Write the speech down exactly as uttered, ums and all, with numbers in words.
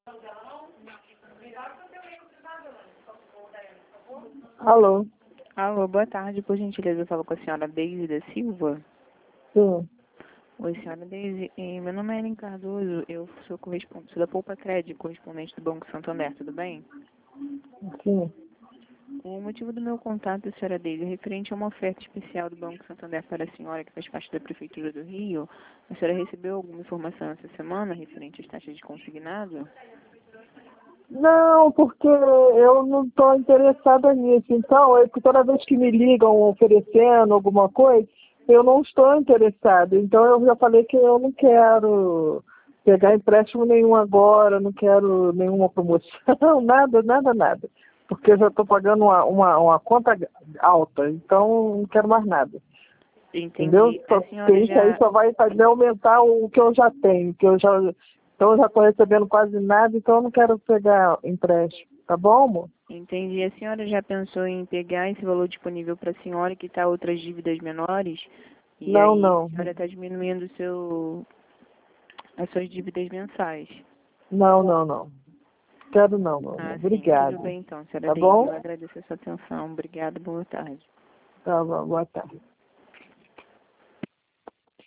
Alô? Alô, boa tarde. Por gentileza, eu falo com a senhora Deise da Silva. Sim. Oi, senhora Deise. Eh, Meu nome é Ellen Cardoso. Eu sou, correspondente, sou da Poupa Crédito, correspondente do Banco Santander. Tudo bem? Sim. O motivo do meu contato, senhora Deise, é referente a uma oferta especial do Banco Santander para a senhora, que faz parte da Prefeitura do Rio. A senhora recebeu alguma informação essa semana referente às taxas de consignado? Não, porque eu não estou interessada nisso. Então, é que toda vez que me ligam oferecendo alguma coisa, eu não estou interessada. Então, eu já falei que eu não quero pegar empréstimo nenhum agora, não quero nenhuma promoção, nada, nada, nada. Porque eu já estou pagando uma, uma, uma conta alta, então não quero mais nada. Entendeu? Entendi. Só, A senhora isso aí já... só vai fazer aumentar o que eu já tenho, que eu já, então eu já estou recebendo quase nada, então eu não quero pegar empréstimo, tá bom, amor? Entendi. A senhora já pensou em pegar esse valor disponível para a senhora, quitar outras dívidas menores? E Não, aí não, a senhora está diminuindo o seu, as suas dívidas mensais. não, não, não. Quero não, meu amor. Ah, sim. Tudo Obrigado. bem então, senhora Tá Deise. bom? Eu agradeço a sua atenção. Obrigada. Boa tarde. Tá bom, boa tarde.